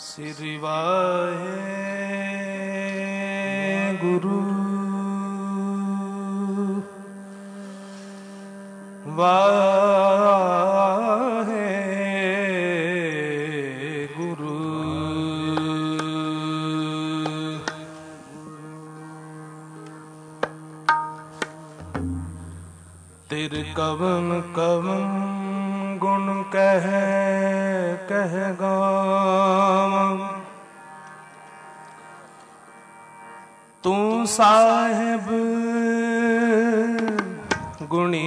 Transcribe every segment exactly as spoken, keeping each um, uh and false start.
श्री वाहे गुरु वाहे गुरु। तेरे कवन कवन गुण कह कह गाम, तू साहिब गुणी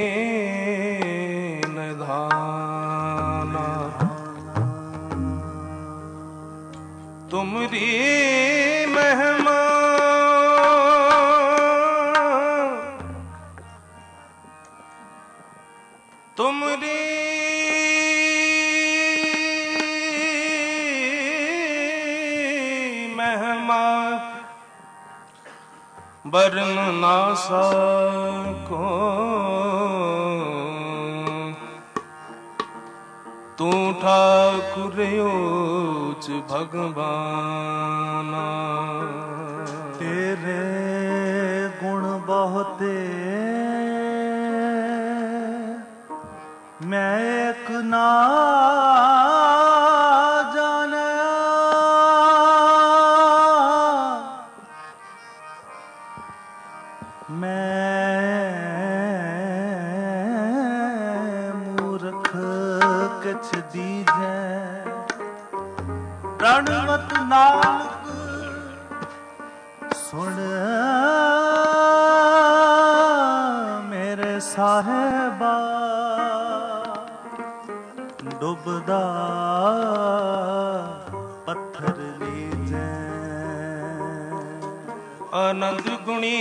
निधाना। तुमरी महिमा तुमरी महिमा बरन ना सको। तू ठाकुर उच भगवाना। तेरे गुण बहुते मैं एक ना जाना। मैं मूर्ख किछ दीजै रणवत नानक सुन मेरे साहिबा। डुबदा पत्थर लीजै आनंद गुणी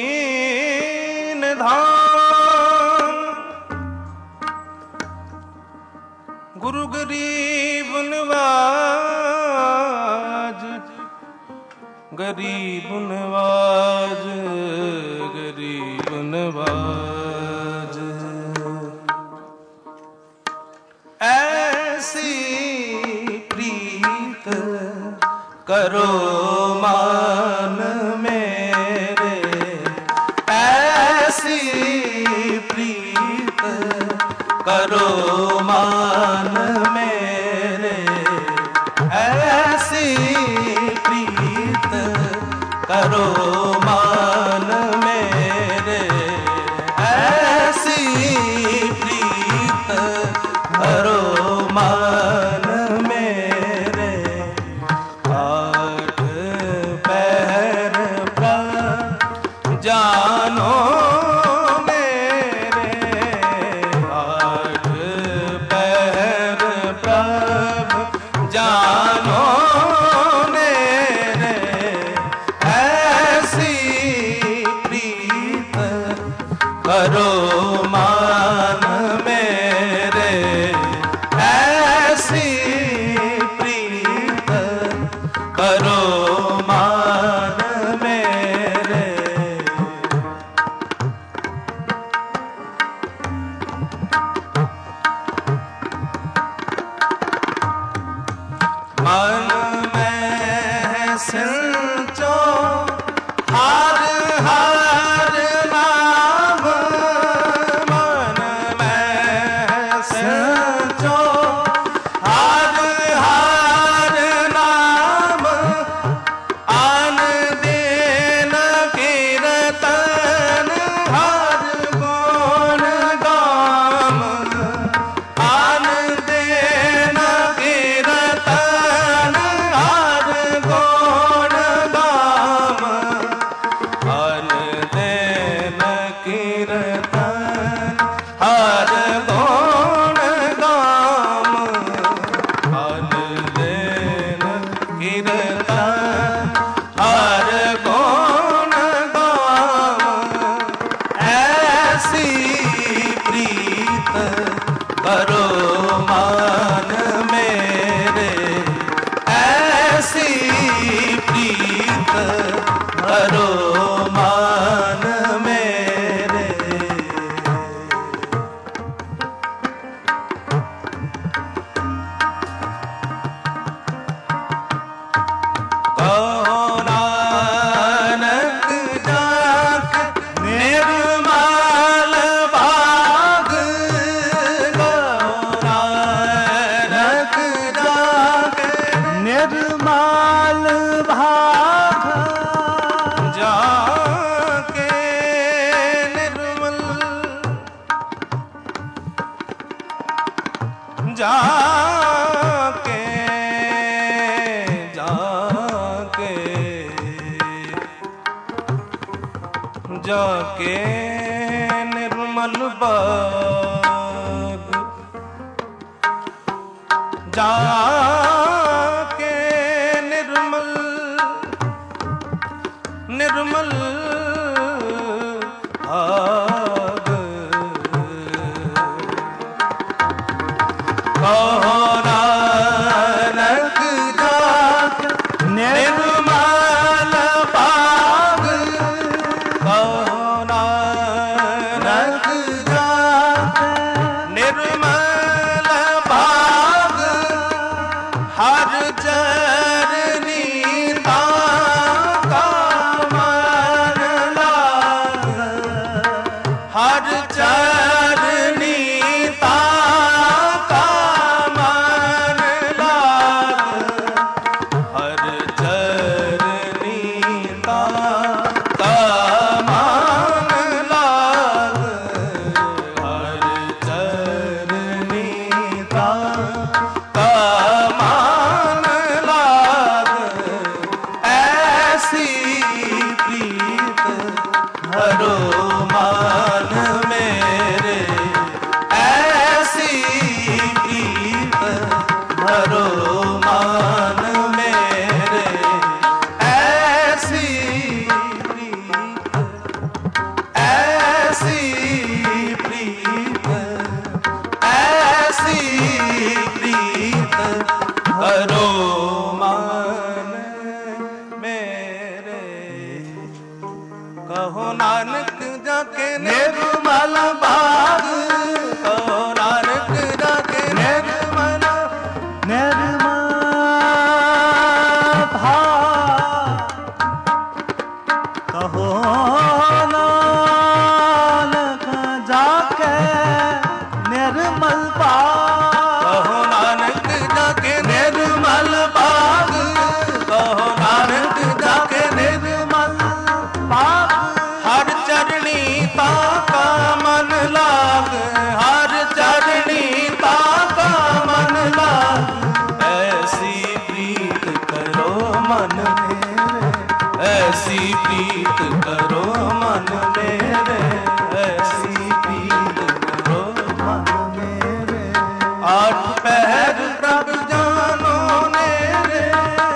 निधान। गुरु गरीब नवाज गरीब नवाज गरीब नवाज। ऐसी प्रीत करो मान मेरे, ऐसी प्रीत करो मान मेरे, ऐसी प्रीत करो मान मेरे, ऐसी प्रीत करो मान मेरे। आठ पैर पर जानो मेरे, आठ निर्मल भाग जाके निर्मल जाके जाके जाके निर्मल बाग जाके निर्मल निर्मल आग कहो नानक जाके निर्मल बाग कहो नानक जाके निर्मल बाग हर चरनी ताका मन लाग हर चरनी ताका मन लाग हर चरनी ताका मन लाग हर चरनी ताका मान लाग ऐसी प्रीत हरो मान मेरे ऐसी प्रीत हरो मान मेरे ऐसी प्रीत ऐसी प्रीत ऐसी प्रीत करो मान मेरे कहो नानक जाके निर्मल बाग कहो नानक जाके निर्मल निर्मल भाग कहो नानक जाके निर्मल भाग कहो नानक जाके निर्मल बाग कहो नानक जाके निर्मल भाग हर चरणी ताका मन लाग हर चरणी ताका मन लाग ऐसी प्रीत करो मन मेरे ऐसी प्रीत करो मन मेरे ऐसी प्रीत करो मन मेरे आठ पहर प्रभ जानो नेरे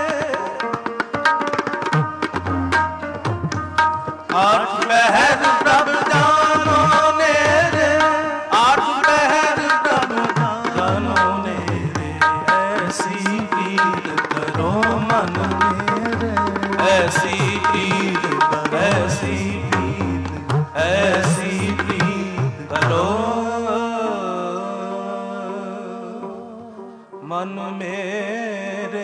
आठ पहर प्रभ जानो नेरे आठ पहर प्रभ जानो नेरे ऐसी प्रीत करो मन मेरे ऐसी प्रीत ऐसी प्रीत ऐसी प्रीत करो मन मेरे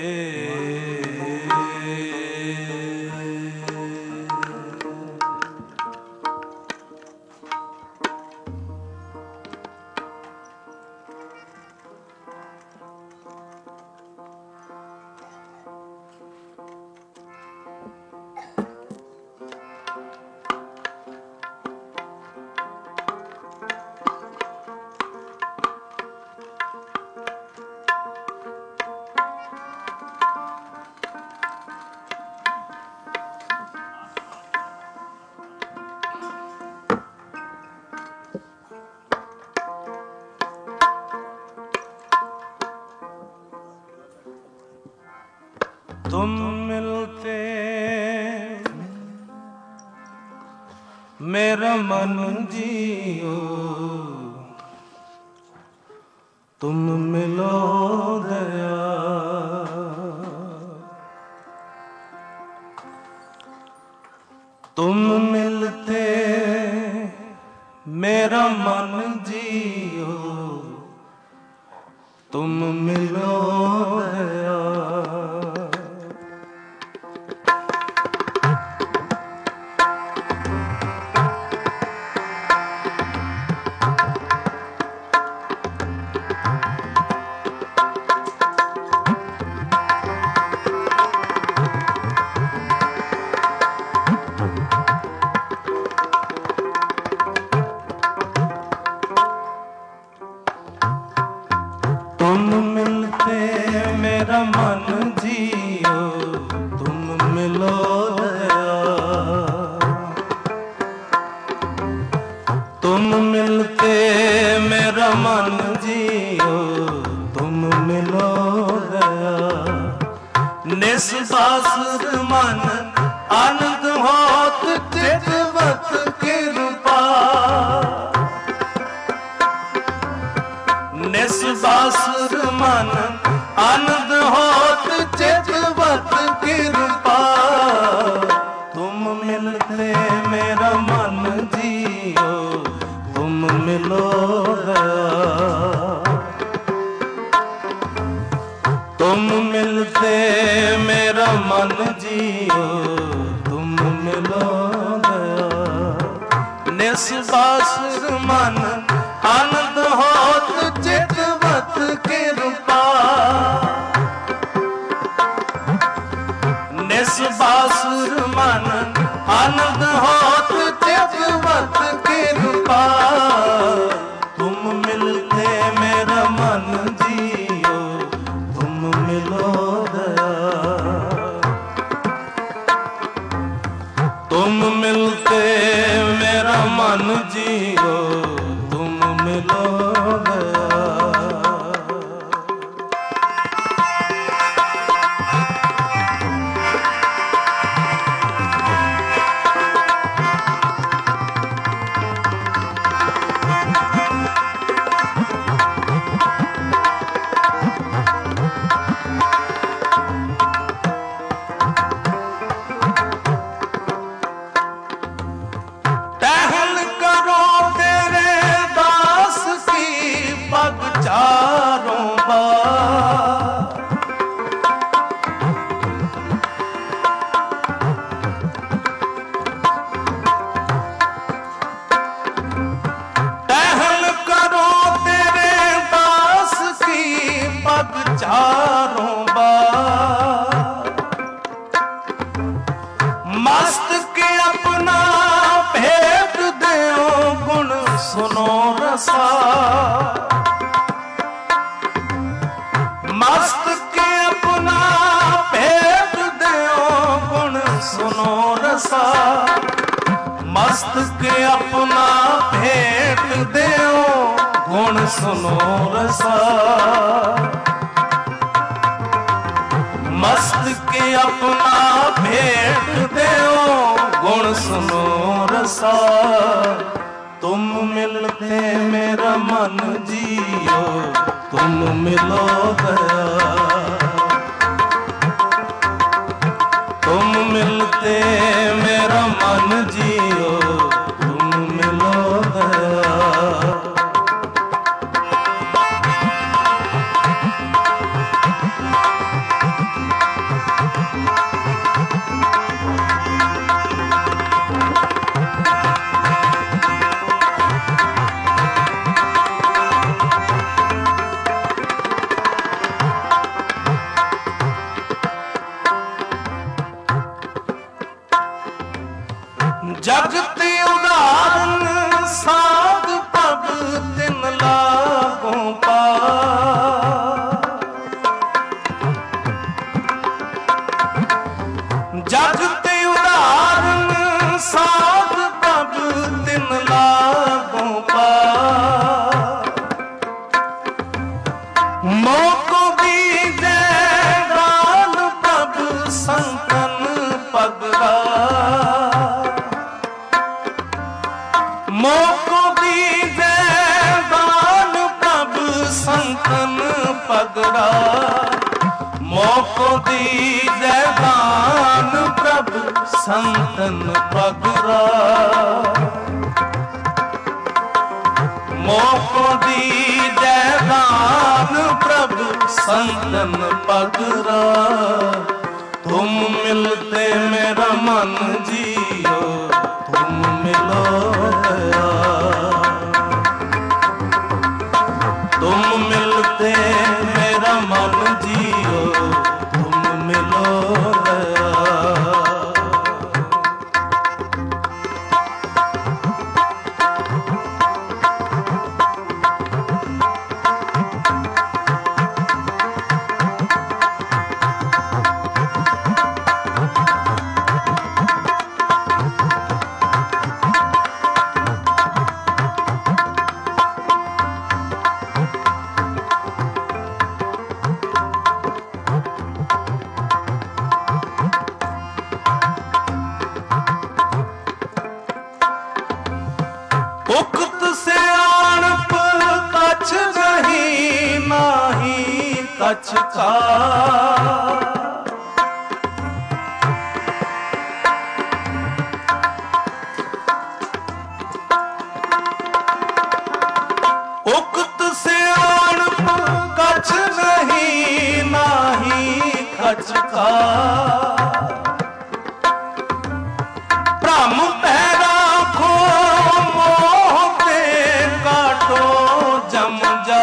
तुम मिलते मेरा मन जियो तुम मिलो दया तुम मिलते मेरा मन जियो तुम मिलो दया मेरा मन जियो तुम मिलो दया। तुम मिलते मेरा मन जियो तुम मिलो दया। निस्बासुर मन आनंद होत चितवत कृपा। निस्बासुर मन आनंद होत चितवत कृपा। तुम मिलते मेरा मन जियो तुम मिलो दया। तुम मिलते मेरा मन जियो तुम मिलो दया। निस्बासुर मन आनंद होत चितवत कृपा। निस्बासुर मन आनंद होत चितवत कृपा। तुम मिलते मेरा मन जियो तुम मिलो दया। तुम मिलते मेरा मन जियो तुम मिलो दया। टहल करो तेरे दास की पग चारों बार। टहल करो तेरे दास की पग चारों बार। मस्त के अपना भेद देओ गुण सुनो रसा। मस्त के अपना भेद देओ गुण सुनो रसा। मस्त के अपना भेद देओ गुण सुनो रसा। मस्त के अपना भेद देओ गुण सुनो रसा। तुम मिलते मेरा मन जियो तुम मिलो दया। तुम मिलते मेरा मन जियो तुम मिलो दया। जगत उदाहरण साध पग तिन लागों पार। जगत उदाहरण साध पग तिन लागों पार। मोको दीजे गाल पग संतन पगरा। मोको दीजे दान प्रभु संतन पगड़ा। मोको दीजे दान प्रभु संतन पगड़ा। मोको दीजे दान प्रभु संतन पगड़ा। तुम मिलते मेरा मन जियो तुम मिलो दया। तुम मिलते मेरा मन जियो तुम मिलो दया। ਕਾ। ਉਕਤ ਸਿਆਣਪ ਕਛ ਨਹੀਂ ਨਾਹੀ ਕਛ ਕਾ। ਭ੍ਰਮ ਪੈ ਰਾਖੋ ਮੋਹ ਤੇ ਕਾਟੋ ਜਮ ਜਾ।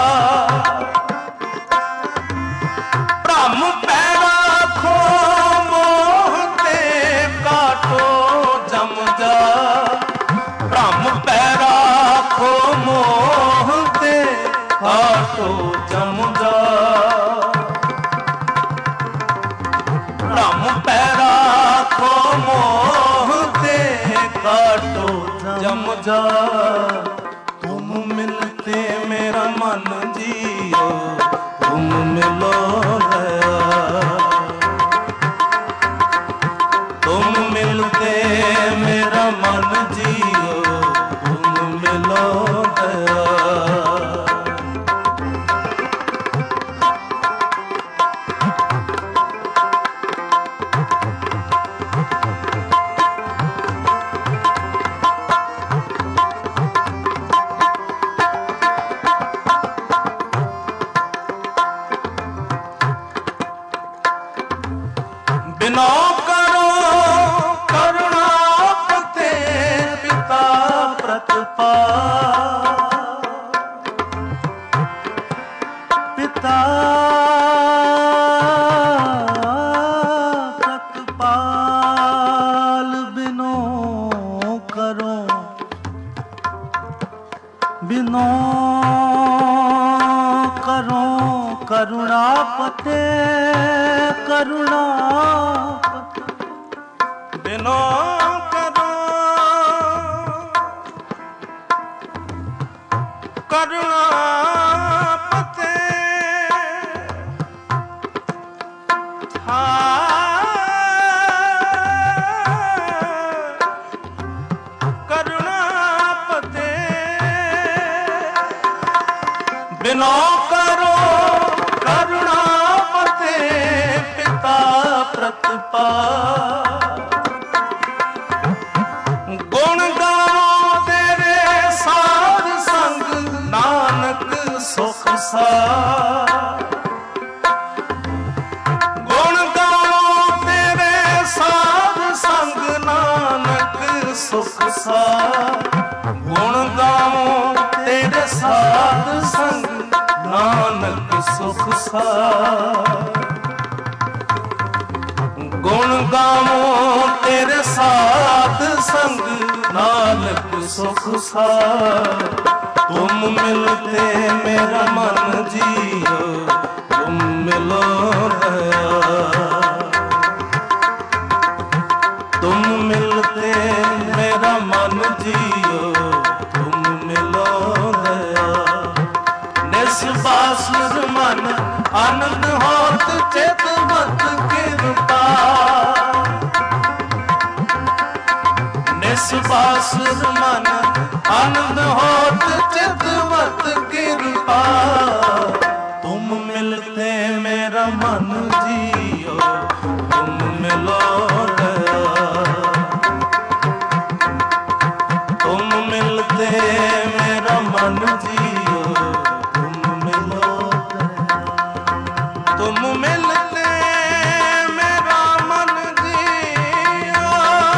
ਭ੍ਰਮ ਪੈ ਰਾਖੋ ਮੋਹ ਤੇ ਕਾਟੋ ਜਮ ਜਾ। ਭ੍ਰਮ ਪੈ ਰਾਖੋ ਮੋਹ ਤੇ ਕਾਟੋ ਜਮ ਜਾ। ਭ੍ਰਮ ਪੈ ਰਾਖੋ ਮੋਹ ਤੇ ਕਾਟੋ ਜਮ ਜਾ। ਤੁਮ ਮਿਲਤੇ ਮੇਰਾ ਮਨ ਜੀਓ ਤੁਮ ਮਿਲੋ ਦਇਆ। ਤੁਮ ਮਿਲਤੇ ਮੇਰਾ ਮਨ ਜੀਓ ਤੁਮ ਮਿਲੋ ਦਇਆ। ਬਿਨੋ ਕਰੋ ਕਰੁਣਾ ਪਤੇ ਪਿਤਾ ਪ੍ਰਤਪਾਲ। ਪਿਤਾ ਪ੍ਰਤਪਾਲ ਬਿਨੋ ਕਰੋ ਬਿਨੋ ਕਰੋ ਕਰੁਣਾ ਪਤੇ ਕਰੁਣਾ ਬਿਨੋ ਕਰੋ ਕਰੁਣਾ ਪਤੇ ਕਰੁਣਾ ਪਤੇ। ਬਿਨੋ ਕਰੋ ਕਰੁਣਾ ਪਤੇ ਪਿਤਾ ਪ੍ਰਤਪਾਲ। ਗੁਣ ਗਾਵੋ ਤੇਰੇ ਸਾਧ ਸੰਗ ਨਾਨਕ ਸੁਖ ਸਾਰ। ਗੁਣ ਗਾਵੋ ਤੇਰੇ ਸਾਧ ਸੰਗ ਨਾਨਕ ਸੁਖ ਸਾਰ। ਗੁਣ ਗਾਵੋ ਤੇਰੇ ਸਾਧ ਸੰਗ ਨਾਨਕ ਸੁਖ ਸਾਰ। ਗੁਣ ਗਾਵੋ ਤੇਰੇ ਸਾਧ ਸੰਗ ਨਾਨਕ ਸੁਖ ਸਾਰ। ਤੁਮ ਮਿਲਤੇ ਮੇਰਾ ਮਨ ਜੀਓ ਤੁਮ ਮਿਲੋ ਦਇਆ। ਤੁਮ ਮਿਲਤੇ ਮੇਰਾ ਮਨ ਜੀਓ ਤੁਮ ਮਿਲੋ ਦਇਆ। ਨਿਸਬਾਸੁਰ ਮਨ ਆਨੰਦ ਹੋਤ ਚਿਤ ਮਤ ਕਿਰਪਾ। ਨਿਸਬਾਸੁਰ ਮਨ ਆਨੰਦ ਹੋਤ ਚਿਤ ਮਤ ਕਿਰਪਾ। ਤੁਮ ਮਿਲਤੇ ਮੇਰਾ ਮਨ ਜੀਓ ਤੁਮ ਮਿਲੋ ਦਇਆ। ਤੁਮ ਮਿਲਤੇ ਮੇਰਾ ਮਨ ਜੀਓ ਤੁਮ ਮਿਲੋ ਦਇਆ। ਤੁਮ ਮਿਲਤੇ ਮੇਰਾ ਮਨ ਜੀਓ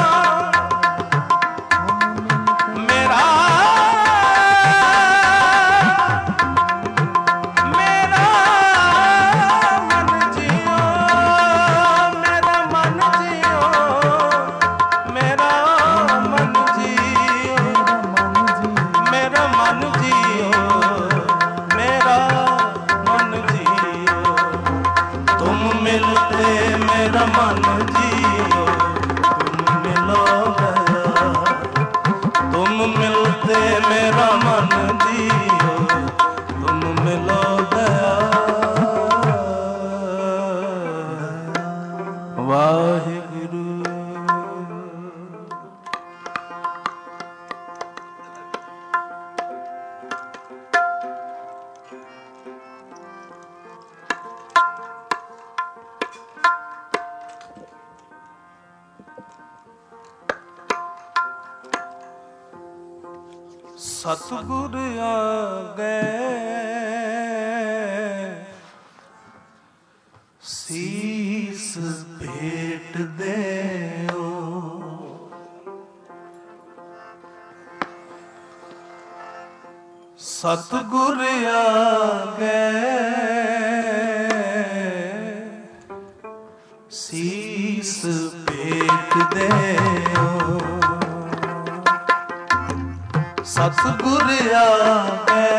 ਮੇਰਾ ਮੇਰਾ ਮਨ ਜੀਓ ਮੇਰਾ ਮਨ ਜੀਓ ਮੇਰਾ ਮਨ ਜੀਓ ਮੇਰਾ ਮਨ ਜੀਓ ਮੇਰਾ ਮਨ ਜੀਓ। ਤੁਮ ਮਿਲਤੇ ਮੇਰਾ ਮਨ ਜੀਓ ਤੁਮ ਮਿਲੋ ਦਇਆ। ਤੁਮ ਮਿਲਤੇ ਮੇਰਾ ਮਨ ਜੀਓ ਤੁਮ ਮਿਲੋ ਦਇਆ। ਵਾਹਿਗੁਰੂ। ਸਤਿਗੁਰ ਆਗੇ ਸੀਸ ਭੇਟ ਦੇਓ। ਸਤਿਗੁਰ ਆਗੇ ਸੀਸ ਭੇਟ ਦੇਓ। ਸਤਿਗੁਰ ਆਗੇ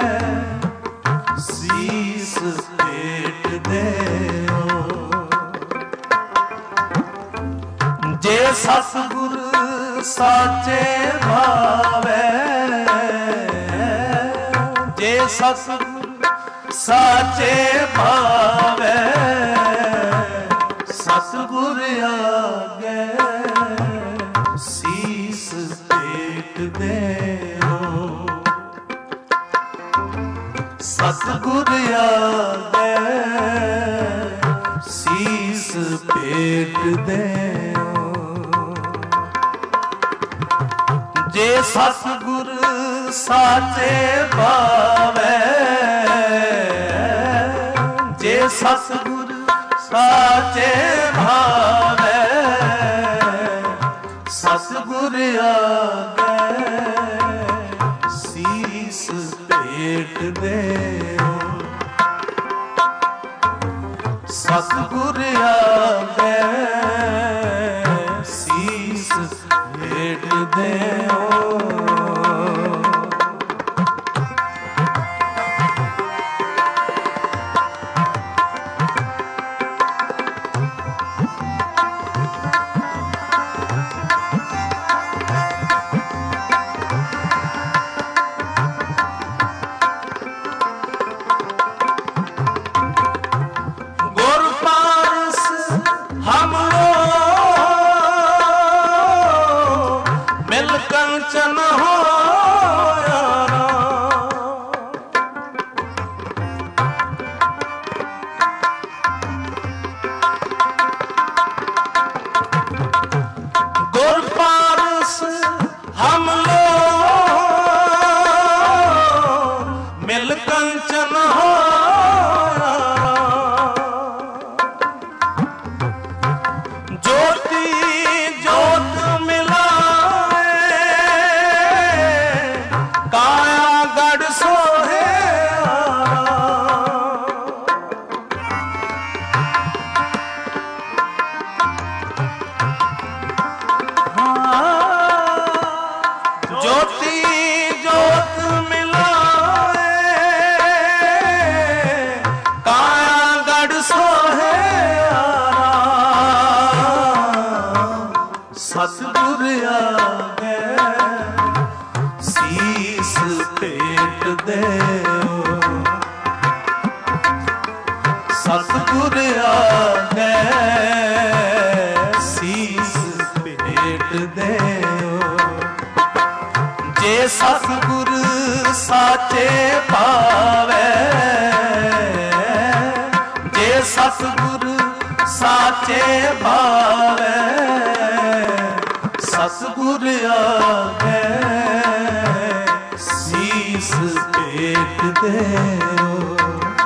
ਸੀਸ ਭੇਟ ਦੇਓ। ਜੇ ਸਤਿਗੁਰ ਸਾਚੇ ਭਾਵੇ, ਜੇ ਸਤਿਗੁਰ ਸਾਚੇ ਭਾਵੇ, ਸਤਿਗੁਰ ਆਗੇ ਸੀਸ ਭੇਟ ਦੇਓ। ਸਤਿਗੁਰ ਆਗੇ ਸੀਸ ਭੇਟ ਦੇਓ। ਜੇ ਸਤਿਗੁਰ ਸਾਚੇ ਭਾਵੇ, ਜੇ ਸਤਿਗੁਰ ਸਾਚੇ ਭਾਵੇ, ਸਤਿਗੁਰ ਆਗੇ ਸੀਸ ਭੇਟ ਦੇਓ। ਸਤਿਗੁਰ ਆਗੇ ਸੀਸ ਭੇਟ ਦੇਓ। ਕੰਚਨ ਹੋਇਆ ਗੁਰ ਪਾਰਸ ਹਮ ਲੋਗ ਮਿਲ ਕੰਚਨ ਹੋਇਆ। ਜੋਤੀ ਜੋਤ ਮਿਲਾ ਸਤਿਗੁਰ ਆਗੇ ਸੀਸ ਭੇਟ ਦੇਓ। ਸਤਿਗੁਰ ਆਗੇ ਸੀਸ ਭੇਟ ਦੇਓ। ਜੇ ਸਤਿਗੁਰ ਸਾਚੇ ਭਾਵੇ, ਜੇ ਸਤਿਗੁਰ ਸਾਚੇ ਭਾਵੇ, ਸਤਿਗੁਰ ਆਗੇ ਸੀਸ ਭੇਟ ਦੇਓ।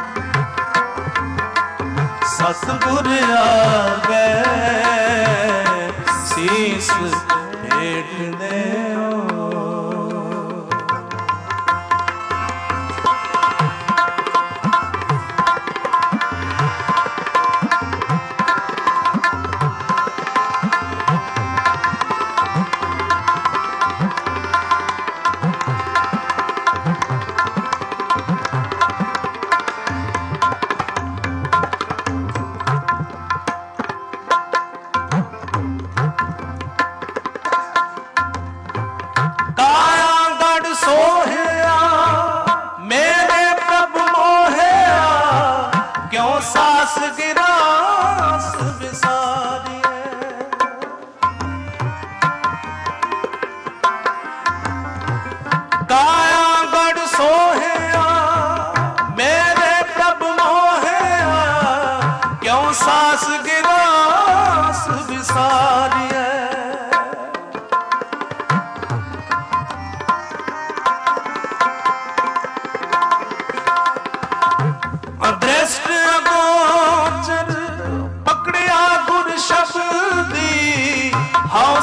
ਸਤਿਗੁਰ ਆਗੇ ਸੀਸ ਭੇਟ ਦੇਓ। ਸੋਹਿਆ ਮੇਰੇ ਪ੍ਰਭ ਮੋਹਿਆ, ਕਿਉਂ ਸਾਸ ਗਿਰਾਸ ਵਿਸਾਰੀਏ। ਕਾਇਆ ਗੜ ਸੋਹਿਆ ਮੇਰੇ ਪ੍ਰਭ ਮੋਹਿਆ, ਕਿਉਂ ਸਾਸ ਗਿਰਾਸ ਵਿਸਾਰੀਏ।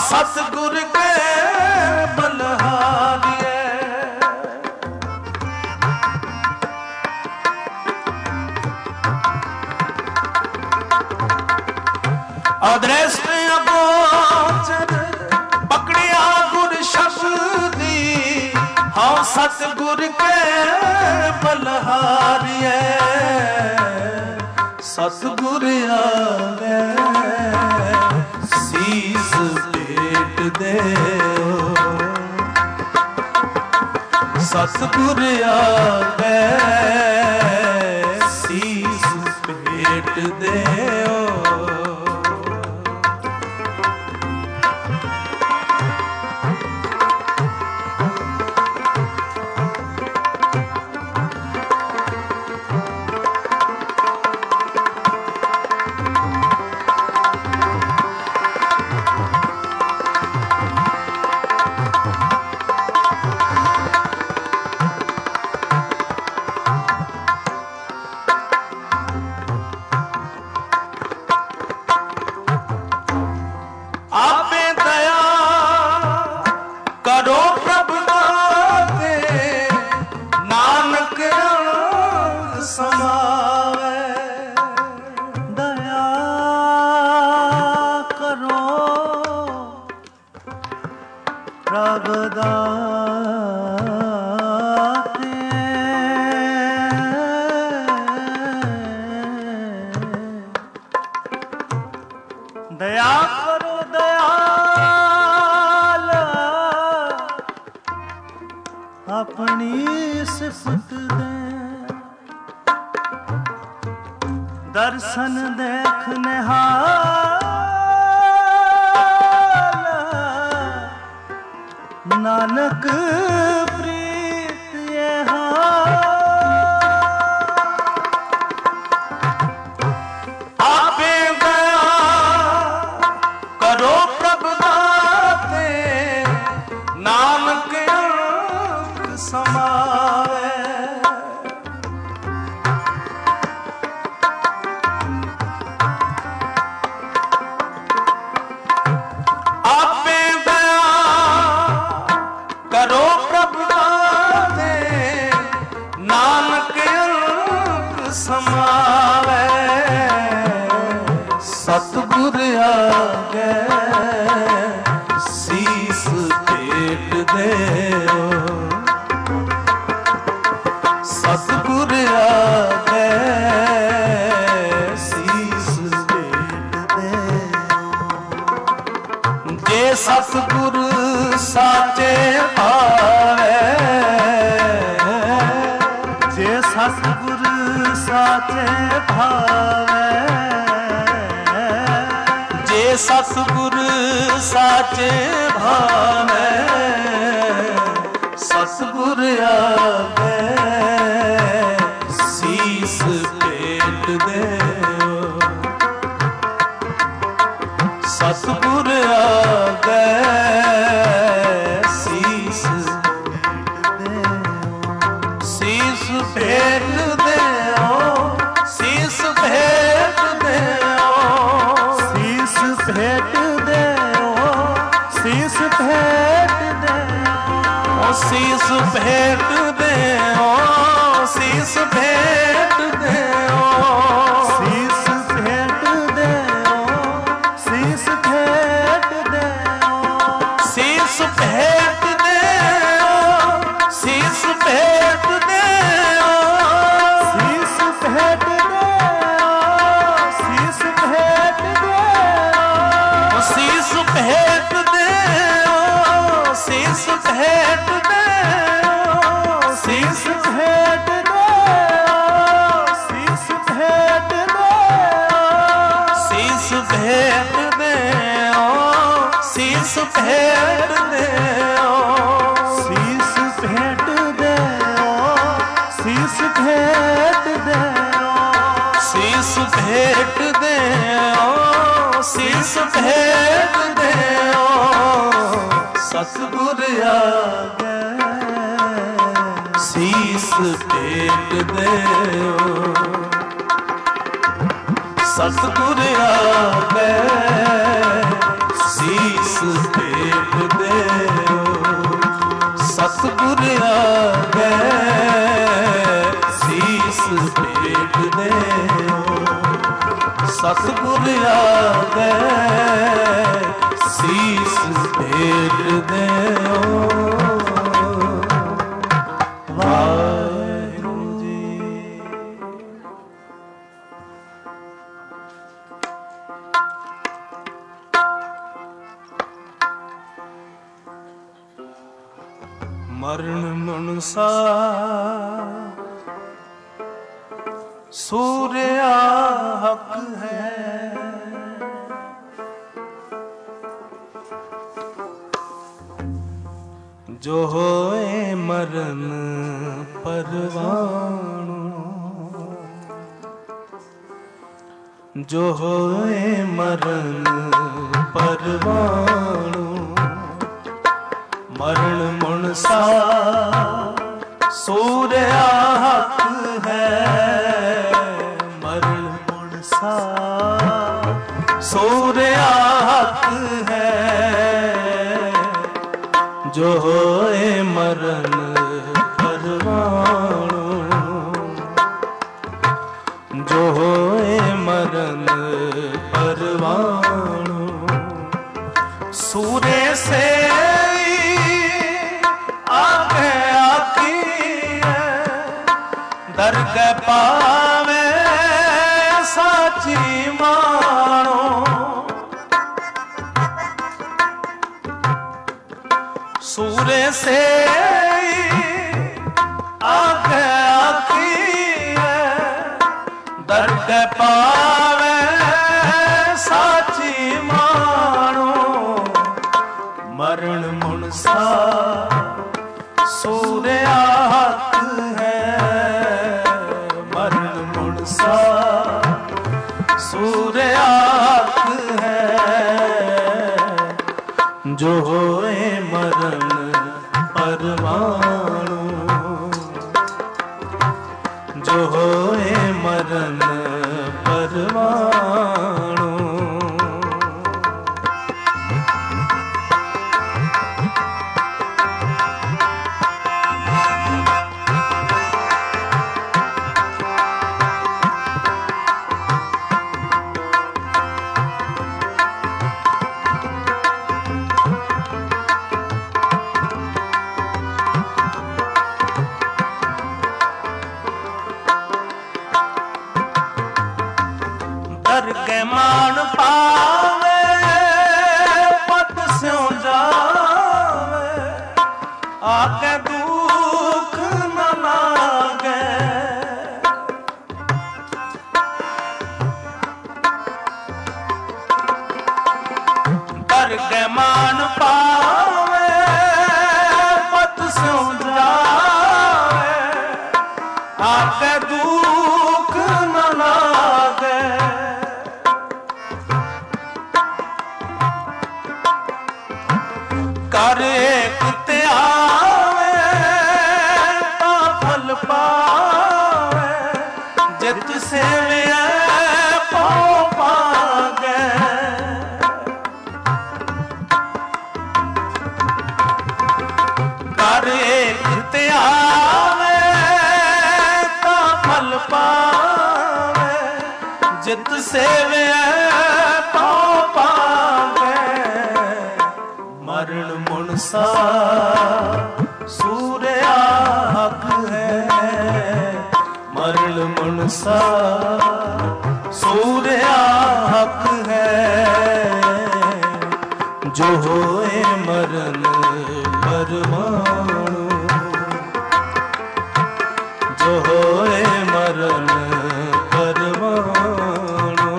सतगुर के बलहारिए अदृष्ट अगोचर पकड़िया गुर शब्दी हाँ सतगुर के बलहारिए सतगुर आवे शीस भेट दे सतगुर आवे शीस भेट दे दया करो दयाल अपनी सिफत दे दर्शन देखने हाल नानक प्रीत ये हाल आपे दया करो प्रभु दाते नानक अंक समावे आपे दया करो प्रभु दाते नानक अंक समावे सतगुर आगे शीस भेट दे सतगुर आगे शीस भेट दे जे सतगुर साचे भावे जे सतगुर साचे भावे सतगुर साचे भावे सतगुर आवे शीस भेट दे सतगुर आवे शीस भेट दे शीस भेट दे शीस भेट दे भेट दे शीस भेट दे शीस भेट दे शीस भेट दे शीस भेट दे शीस भेट दे शीस भेट दे शीस भेट दे शीस भेट दे शीस भेट दे शीस भेट दे शीस भेट दे शीस भेट दे शीस भेट दे शीस भेट दे शीस भेट दे शीस भेट दे शीस भेट दे शीस भेट दे शीस भेट दे सतगुर आगे शीस भेट दे सतगुर आगे शीस ਭੇਟ ਦਿਓ ਸਤਿਗੁਰ ਆਗੇ ਸੀਸ ਭੇਟ ਦਿਓ ਸਤਿਗੁਰ ਆਗੇ ਸੀਸ ਭੇਟ ਦਿਓ ਵਾਹਿਗੁਰੂ ਜੀ। ਮਰਨ ਮਨੁਸਾ ਸੂਰਿਆ ਹੱਕ ਹੈ ਜੋ ਹੋਏ ਮਰਨ ਪਰਵਾਣੋ ਜੋ ਹੋਏ ਮਰਨ ਪਰਵਾਣੋ ਮਰਨ ਮਨੁਸਾ ਸੂਰਿਆ ਹੱਕ ਹੈ ਮਰਨ ਮਨੁਸਾ ਸੂਰਿਆ ਹੱਕ ਹੈ ਜੋ ਹੋਏ ਮਰਨ ਪਰਵਾਣੋ ਜੋ ਹੋਏ ਮਰਨ ਪਰਵਾਣੋ ਸੂਰੇ ਸੇ ਦਰਗਹਿ ਪਾਵੇ ਸਾਚੀ ਮਾਣੋ ਸੂਰੇ ਸੇ ਆਗੇ ਆਖੀਏ ਦਰਗਹਿ ਪਾਵੇ ਸਾਚੀ ਮਾਣੋ ਮਰਨ ਮਨੁਸਾ ਸੂਰਿਆ ਹੱਕ ਹੈ ਮਰਨ ਮਨੁਸਾ ਸੂਰਿਆ ਹੱਕ ਹੈ ਜੋ ਹੋਏ ਮਰਨ ਪਰਵਾਣੋ ਜੋ ਹੋਏ ਮਰਨ ਪਰਵਾਣੋ ਦਰਗਹਿ ਮਾਨ ਪਾਵੇ ਪਦ ਸਿਉ ਜਾਵੇ ਆਗੇ ਦੁਖ ਨ ਲਾਗੇ ਦਰਗਹਿ ਮਾਨ ਪਾਵੇ ਪਦ ਸਿਉ ਜਾਵੇ ਆਗੇ ਦੁਖ ਨ ਲਾਗੇ ਕਰ ਏਕ ਤੇ ਆਵੇ ਤਾਂ ਫਲ ਪਾਵੇ ਜਿਤ ਸੇਵਿਆ ਪਉ ਪਾਗੇ ਕਰ ਏਕ ਤੇ ਆਵੇ ਤਾਂ ਫਲ ਪਾਵੇ ਜਿਤ ਸੇਵਿਆ ਪਉ ਪਾਗੇ ਮਰਨ ਮਨੁਸਾ ਸੂਰਿਆ ਹੱਕ ਹੈ ਮਰਨ ਮਨੁਸਾ ਸੂਰਿਆ ਹੱਕ ਹੈ ਜੋ ਹੋਏ ਮਰਨ ਪਰਵਾਣੋ ਜੋ ਹੋਏ ਮਰਨ ਪਰਵਾਣੋ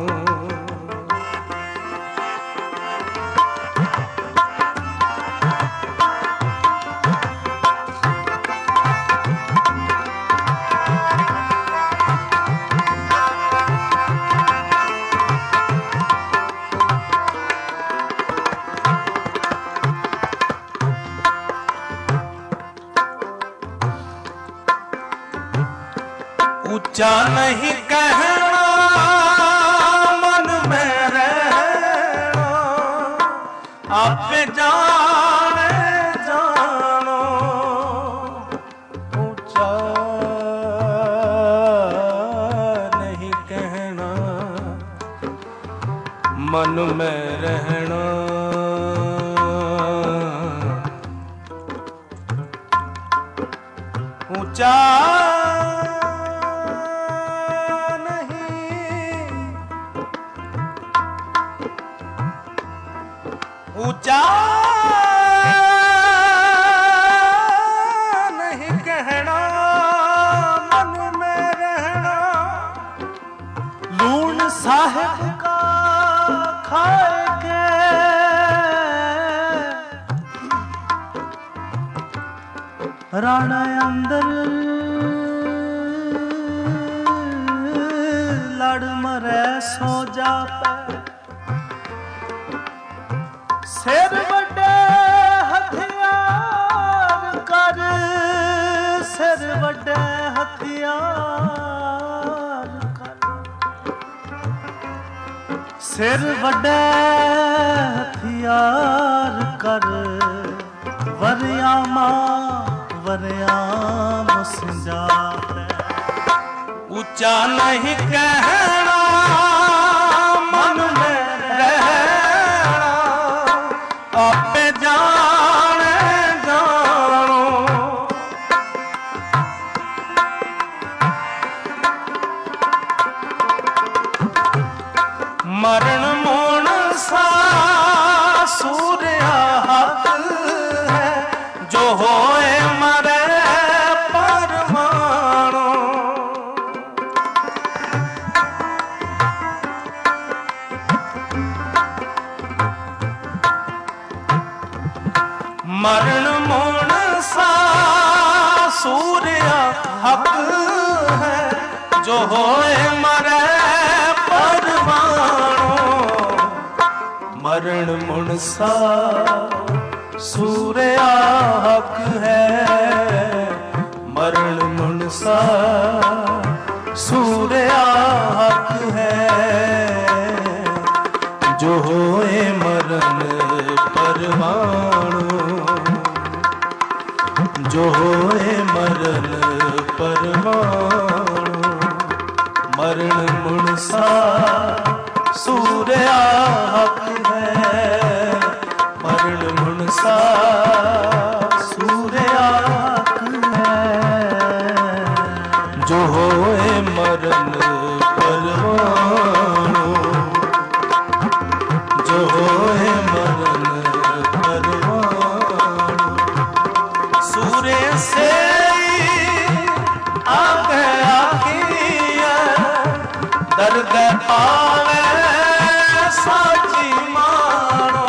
ऊंचा नहीं कहना मन में रहना मन में रहना। ऊंचा नहीं, ऊंचा नहीं कहना, मन में रहना। लूण साहिब का खाए के राणा अंदर लड़ मरे सो जाता। सिर बड़े हथियार कर, सिर बड़े हथियार कर, सिर बड़े हथियार कर। वरियामा वरियाम सिंजाते। ऊंचा नहीं कहना, मन में रहना। आपे जाने जानो, मरण मोण सा सूर्या हक है। जो होए मरे परमाणु, मरण मोण सा सूर्या हक है। जो होए मरे परमाणु, मरण मुण सा सूर्या हक है। मरण मुण सा सूर्या हक है। जो होए मरण परमाणु, जो होए मरण परमाणु। मरण मुण सा सूर्या हक है। मरण मुण सा सूर्या हक है। जो होए मरण परमाणु, जो होए मरण परमाणु। सूर्य से आ गया दर्द आवे साची मानो।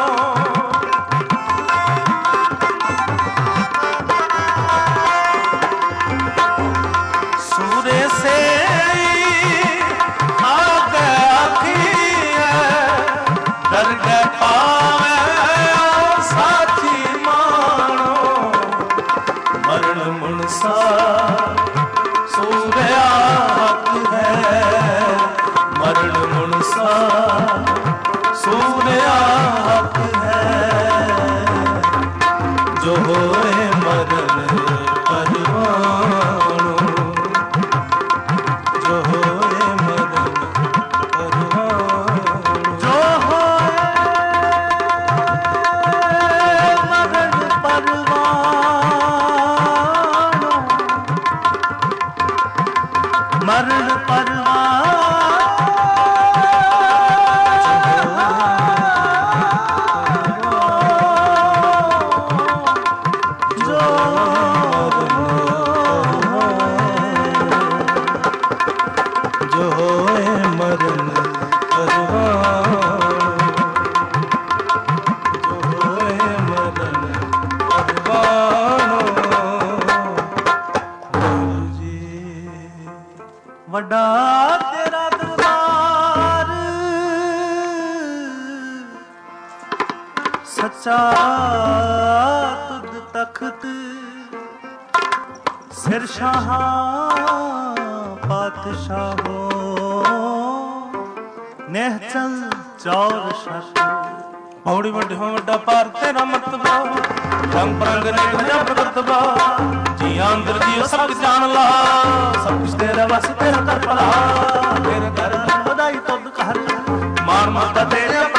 सूर्य से आ गया दर्द आवे साची मानो। मरण मुण सा सूर्या हक है। मरण मुण सा सूर्या हक है। जो होए मरण परमाणु, जो होए मरण परमाणु। जो होए मरण परमाणु, मरण परमाणु। वड्डा तेरा दरबार सच्चा तुद तख्त सिर शाह पातशाहो नेह चल चौर शत पौड़ी वड्डे हो वड्डा पार तेरा मतबा रंग परंग ने भजा प्रगतबा जी अंदर जी सब जान ला सब कुछ तेरा बस तेरा कर पला तेरे घर बधाई तब कर मान माता तेरे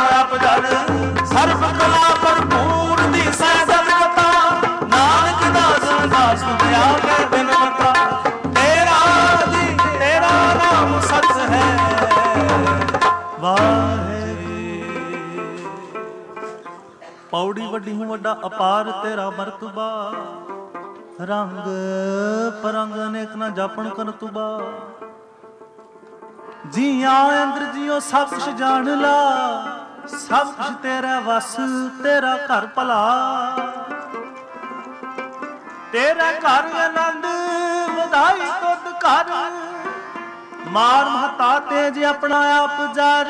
ਪੌੜੀ ਵੱਡੀ ਹੂੰ ਵੱਡਾ ਅਪਾਰ ਤੇਰਾ ਮਰਤਬਾ, ਰੰਗ ਪਰੰਗ ਅਨੇਕ ਨਾ ਜਾਪਣ ਕਰਤੁਬਾ। ਜੀਆਂ ਅੰਦਰ ਜੀਓ ਸਭ ਕੁਛ ਜਾਣ ਲਾ, ਸਭ ਕੁਛ ਤੇਰਾ ਵਸ ਤੇਰਾ ਘਰ ਭਲਾ। ਤੇਰਾ ਘਰ ਆਨੰਦ ਵਧਾਈ ਤੁਧ ਘਰ, ਮਾਰ ਮਹਤਾ ਤੇਜ ਆਪਣਾ ਆਪ ਜਰ।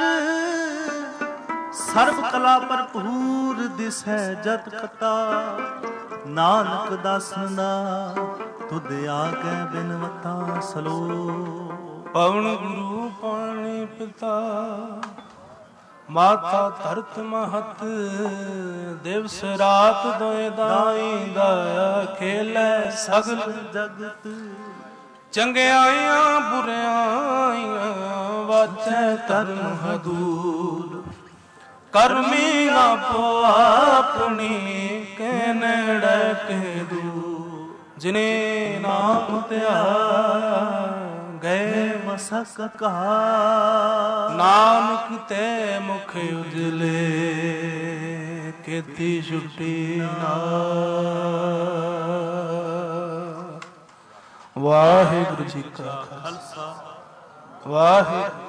ਸਰਬ ਕਲਾ ਭਰਪੂਰ ਦਿਸੈ ਜਤ ਕਤਾ, ਨਾਨਕ ਦਾਸਨ ਦਾ ਤੁਧ ਆਗੇ ਬਿਨਵਤਾ ਸਲੋ। ਪਵਨ ਗੁਰੂ ਪਾਣੀ ਪਿਤਾ, ਮਾਤਾ ਧਰਤ ਮਹਤ। ਦਿਵਸ ਰਾਤ ਦੋਇ ਦਾਈ ਦਾ, ਖੇਲੇ ਸਗਲ ਜਗਤ। ਚੰਗਿਆਈਆਂ ਬੁਰਿਆਈਆਂ, ਵਾਚੈ ਧਰਮ ਹਦੂਰ। ਕਰਮੀ ਆਪੋ ਆਪਣੀ, ਕੇ ਨੇੜੇ ਕੇ ਦੂਰ। ਜਿਨੇ ਨਾਮ ਧਿਆਇਆ, ਗਏ ਮਸਕ ਕਹਾ। ਨਾਨਕ ਤੇ ਮੁਖ ਉਜਲੇ, ਕੀਤੀ ਛੁੱਟੀ ਨਾ। ਵਾਹਿਗੁਰੂ ਜੀ ਕਾ ਖਾਲਸਾ, ਵਾਹਿਗੁਰੂ